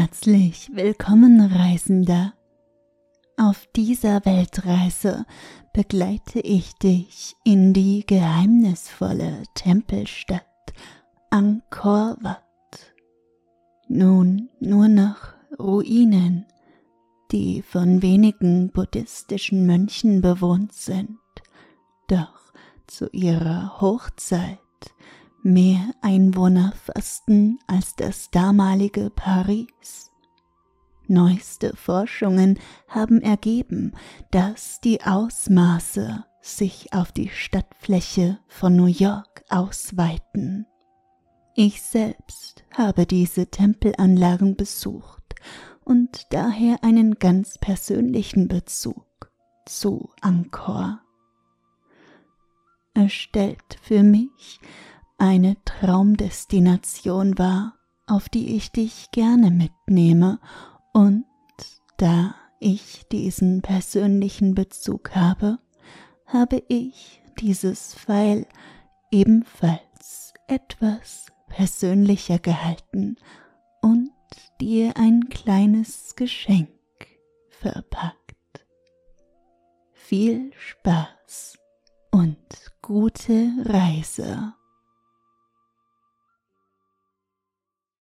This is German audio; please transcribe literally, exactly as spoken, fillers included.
Herzlich willkommen, Reisender. Auf dieser Weltreise begleite ich dich in die geheimnisvolle Tempelstadt Angkor Wat. Nun nur noch Ruinen, die von wenigen buddhistischen Mönchen bewohnt sind, doch zu ihrer Hochzeit mehr Einwohner fassten als das damalige Paris. Neueste Forschungen haben ergeben, dass die Ausmaße sich auf die Stadtfläche von New York ausweiten. Ich selbst habe diese Tempelanlagen besucht und daher einen ganz persönlichen Bezug zu Angkor. Es stellt für mich eine Traumdestination war, auf die ich dich gerne mitnehme, und da ich diesen persönlichen Bezug habe, habe ich dieses Pfeil ebenfalls etwas persönlicher gehalten und dir ein kleines Geschenk verpackt. Viel Spaß und gute Reise.